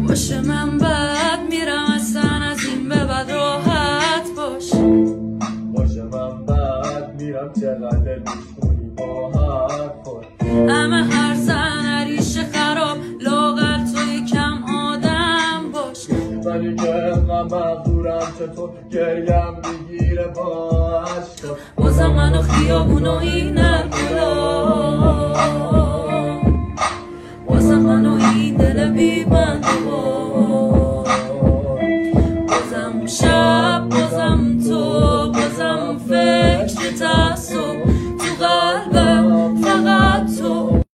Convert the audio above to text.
باشه من بد میرم اصلا از این به بعد راحت باش. باشه من بد میرم چقدر میشونی با حرفات. همه هر زن ریشه خراب لاغر تو یکم آدم باش. ولی که انقدر مغرورم چطور گریم میگیره با عشقات. بازم منو خیابونو این